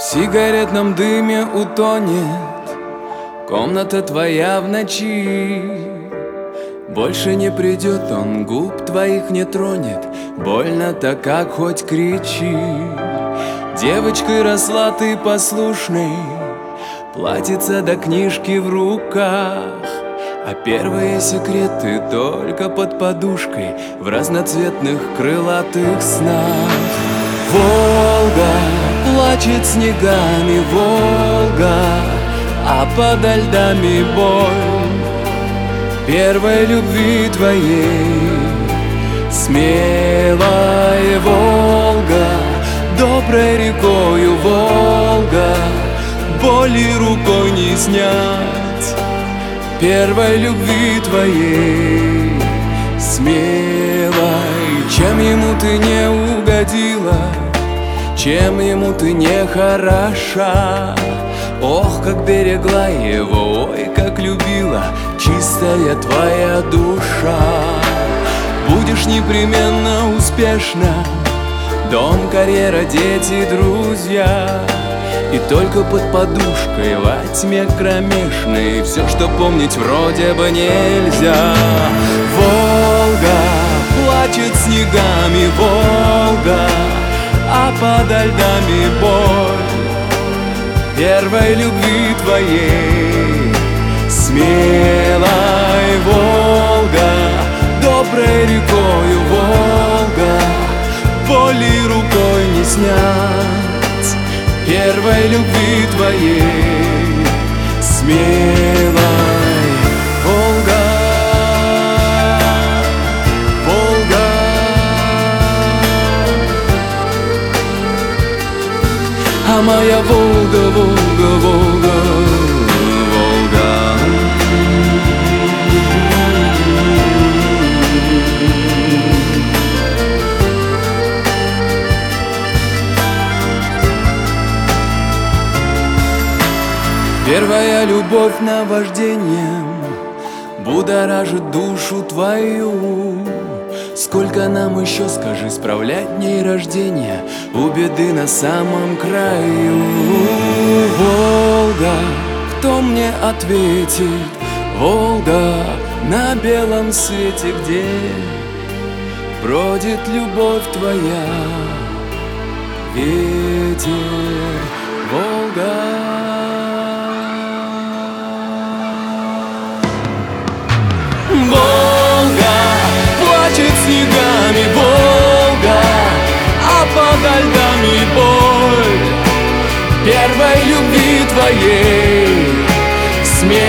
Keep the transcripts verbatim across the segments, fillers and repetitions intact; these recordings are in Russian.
сигаретном дыме утонет комната твоя в ночи. Больше не придет он, губ твоих не тронет, больно-то как хоть кричи. Девочкой росла ты послушной, платьица до книжки в руках, а первые секреты только под подушкой в разноцветных крылатых снах. Волга плачет снегами, Волга, а подо льдами боль первой любви твоей. Смелая Волга, доброй рекою Волга, боли рукой не снять первой любви твоей. Смелой, чем ему ты не угодила, чем ему ты не хороша. Ох, как берегла его, ой, как любила чистая твоя душа. Будешь непременно успешна, дом, карьера, дети, друзья, и только под подушкой во тьме кромешной все, что помнить вроде бы нельзя. Волга плачет снегами, Волга, а подо льдами боль первой любви твоей. Смелой Волга, доброй рекою Волга, боли рукой не снять первой любви твоей. Смелой Волга, Волга, а моя Волга, Волга, Волга, Волга. Первая любовь наваждением будоражит душу твою. Сколько нам еще, скажи, справлять дней рождения у беды на самом краю. Волга, кто мне ответит? Волга, на белом свете, где бродит любовь твоя? Ветер, Волга. Волга плачет снегами, Волга, а подо льдами боль первой любви твоей. Смелой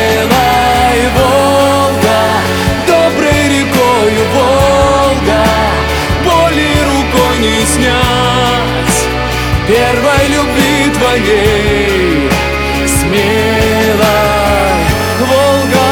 Волга, доброй рекою Волга, боли рукой не снять первой любви твоей. Смелой Волга,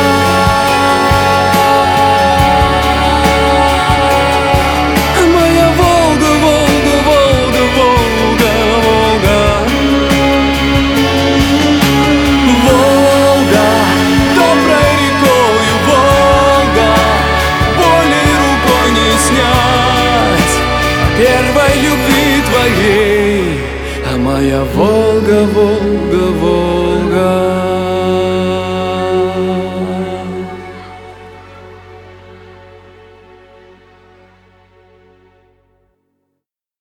первой любви твоей, а моя Волга, Волга, Волга.